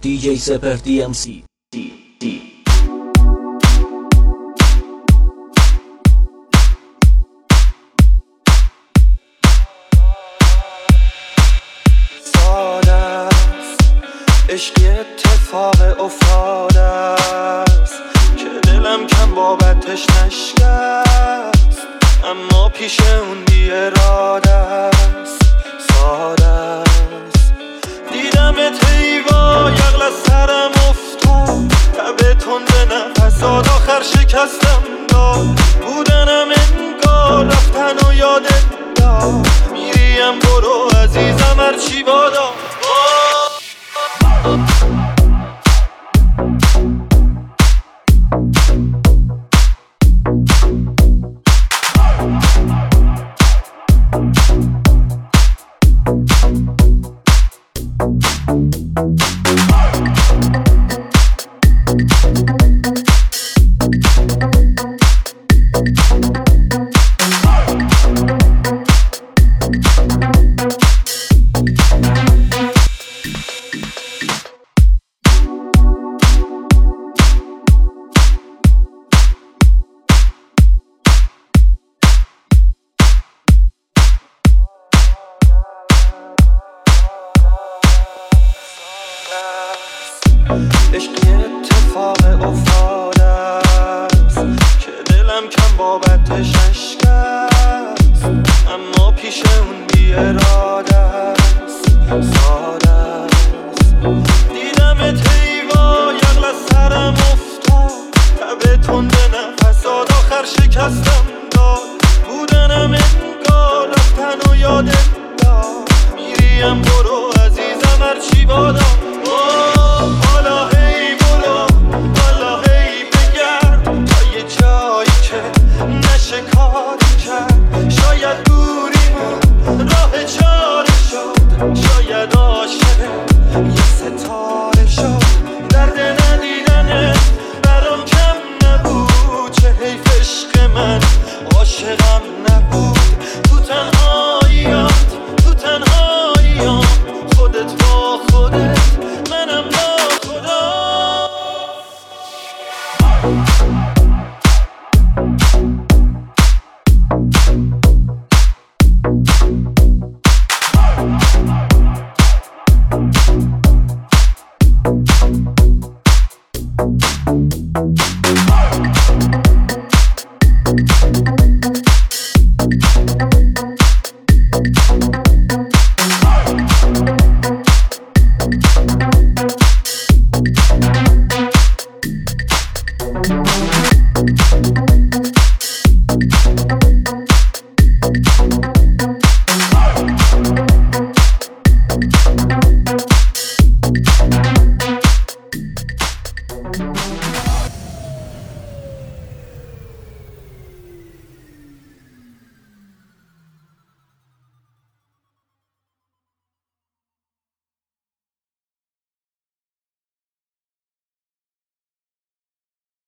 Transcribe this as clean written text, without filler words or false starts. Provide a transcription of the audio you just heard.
DJ Seper DMC. ساده است عشقی اتفاق افتاده است که دلم کم بابتش نشکست، اما پیش اون بی اراده است. ساده است دیدمت حیوا یغل از سرم افتاد، لب تند نفسات آخر شکستم داد. بودنم انگار رفتن و یادت داد، میریم برو عزیزم هرچی بادا. عشقی اتفاق افتاده است که دلم کم بابتش نشکست، اما پیش اون بی اراده است. ساده است دیدمت حیوا یغل از سرم افتاد، لب تند نفسات آخر شکستم داد. بودنم انگار رفتن و یادت داد، میریم برو عزیزم هرچی بادا. حالا هی برو، حالا هی بگرد تا یه جایی که نشه کاری کرد. شاید دوریمون راه چاره شد، شاید عاشق یه ستاره شد. درد ندیدنت برام کم نبود، چه حیف عشق من عاشقم نبود. تو تنهاییات تو تنهاییام، خودت با خودت منم با خدا.